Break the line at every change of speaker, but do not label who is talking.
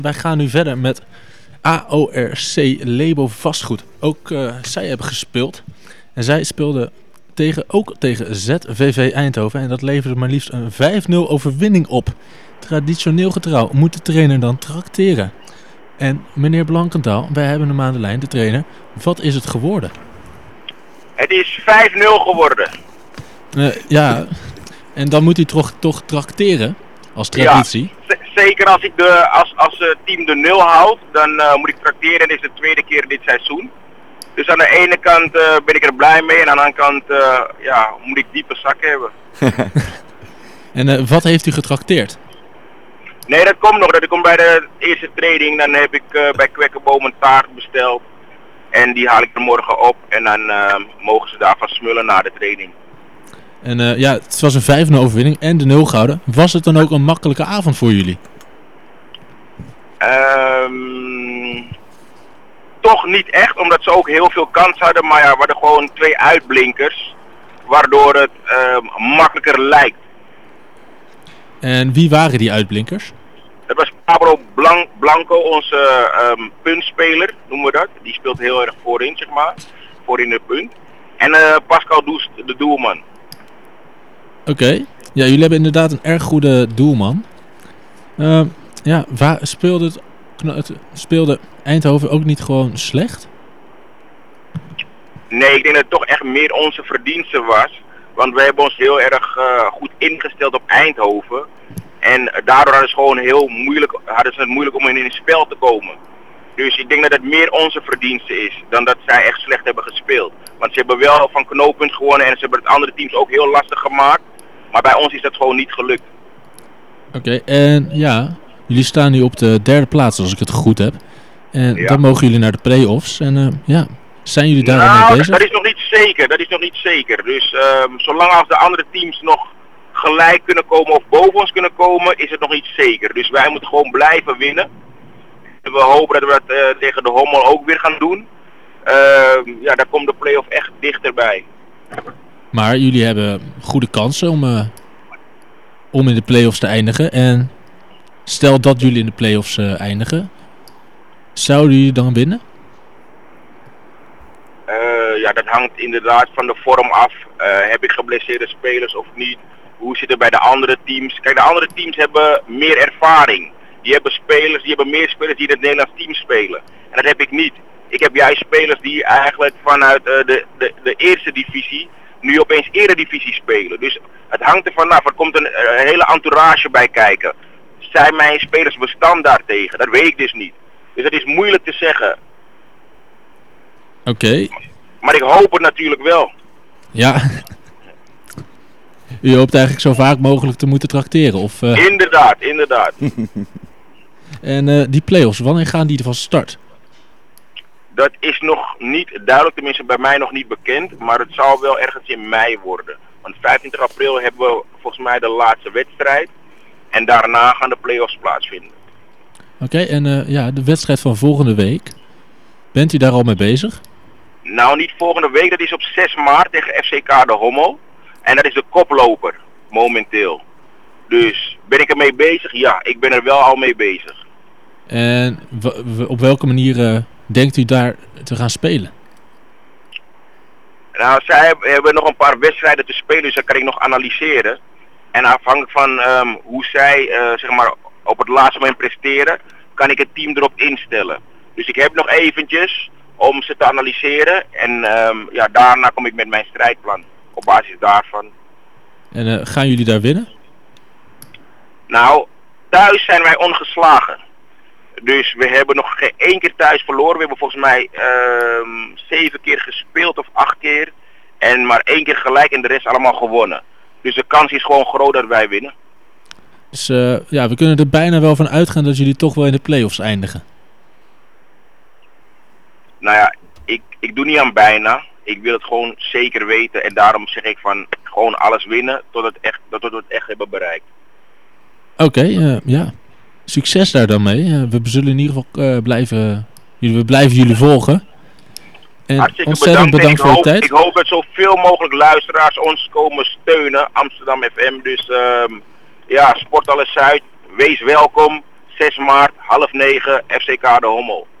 Wij gaan nu verder met AORC Lebo Vastgoed. Ook zij hebben gespeeld. En zij speelden ook tegen ZVV Eindhoven. En dat leverde maar liefst een 5-0 overwinning op. Traditioneel getrouw moet de trainer dan trakteren. En meneer Blankenthal, wij hebben hem aan de lijn, de trainer. Wat is het geworden?
Het is 5-0 geworden.
Ja, en dan moet hij toch trakteren als traditie.
Ja, zeker als ik als het team de 0 houdt, dan moet ik trakteren en dit is de tweede keer dit seizoen. Dus aan de ene kant ben ik er blij mee en aan de andere kant moet ik diepe zakken hebben.
En wat heeft u getrakteerd?
Nee, dat komt nog. Dat komt bij de eerste training. Dan heb ik bij Kwekkenboom een taart besteld. En die haal ik er morgen op. En dan mogen ze daarvan smullen na de training.
En het was een 5-0 overwinning en de 0 gehouden. Was het dan ook een makkelijke avond voor jullie?
Toch niet echt, omdat ze ook heel veel kans hadden. Maar ja, we hadden gewoon 2 uitblinkers. Waardoor het makkelijker lijkt.
En wie waren die uitblinkers?
Dat was Pablo Blanco, onze puntspeler, noemen we dat. Die speelt heel erg voorin, zeg maar. Voorin de punt. En Pascal Doest, de doelman.
Oké. Ja, jullie hebben inderdaad een erg goede doelman. Waar speelde Eindhoven ook niet gewoon slecht?
Nee, ik denk dat het toch echt meer onze verdienste was. Want we hebben ons heel erg goed ingesteld op Eindhoven. En daardoor hadden ze het moeilijk om in het spel te komen. Dus ik denk dat het meer onze verdienste is dan dat zij echt slecht hebben gespeeld. Want ze hebben wel van knooppunt gewonnen en ze hebben het andere teams ook heel lastig gemaakt. Maar bij ons is dat gewoon niet gelukt.
Oké, en ja, jullie staan nu op de 3e plaats als ik het goed heb. En dan mogen jullie naar de play-offs. En zijn jullie daar al mee bezig?
Dat is nog niet zeker. Dus zolang als de andere teams nog gelijk kunnen komen of boven ons kunnen komen, is het nog niet zeker. Dus wij moeten gewoon blijven winnen. En we hopen dat we dat tegen de Hommel ook weer gaan doen. Daar komt de play-off echt dichterbij.
Maar jullie hebben goede kansen om in de play-offs te eindigen. En stel dat jullie in de play-offs eindigen, zouden jullie dan winnen?
Dat hangt inderdaad van de vorm af. Heb ik geblesseerde spelers of niet? Hoe zit het bij de andere teams? Kijk, de andere teams hebben meer ervaring. Die hebben meer spelers die in het Nederlands team spelen. En dat heb ik niet. Ik heb juist spelers die eigenlijk vanuit de eerste divisie nu opeens eredivisie spelen. Dus het hangt er vanaf. Er komt een hele entourage bij kijken. Zijn mijn spelers bestand daartegen? Dat weet ik dus niet. Dus dat is moeilijk te zeggen.
Oké.
Maar ik hoop het natuurlijk wel.
Ja. U hoopt eigenlijk zo vaak mogelijk te moeten trakteren? Of,
Inderdaad.
En die play-offs, wanneer gaan die van start?
Dat is nog niet duidelijk, tenminste bij mij nog niet bekend. Maar het zal wel ergens in mei worden. Want 25 april hebben we volgens mij de laatste wedstrijd. En daarna gaan de play-offs plaatsvinden.
Oké, en de wedstrijd van volgende week. Bent u daar al mee bezig?
Nou, niet volgende week. Dat is op 6 maart tegen FCK de Hommel. En dat is de koploper, momenteel. Dus ben ik ermee bezig? Ja, ik ben er wel al mee bezig.
En op welke manier denkt u daar te gaan spelen?
Nou, zij hebben nog een paar wedstrijden te spelen, dus dat kan ik nog analyseren. En afhankelijk van hoe zij op het laatste moment presteren, kan ik het team erop instellen. Dus ik heb nog eventjes om ze te analyseren en daarna kom ik met mijn strijdplan op basis daarvan.
En gaan jullie daar winnen?
Nou, thuis zijn wij ongeslagen. Dus we hebben nog geen 1 keer thuis verloren. We hebben volgens mij 7 keer gespeeld of 8 keer. En maar 1 keer gelijk en de rest allemaal gewonnen. Dus de kans is gewoon groot dat wij winnen.
Dus we kunnen er bijna wel van uitgaan dat jullie toch wel in de play-offs eindigen.
Nou ja, ik doe niet aan bijna. Ik wil het gewoon zeker weten. En daarom zeg ik van gewoon alles winnen tot we het echt hebben bereikt.
Oké, succes daar dan mee. We zullen in ieder geval blijven jullie volgen. En
hartstikke
bedankt voor je tijd.
Ik hoop dat zoveel mogelijk luisteraars ons komen steunen. Amsterdam FM. Dus Sport Alles Zuid. Wees welkom. 6 maart, 8:30, FCK de Hommel.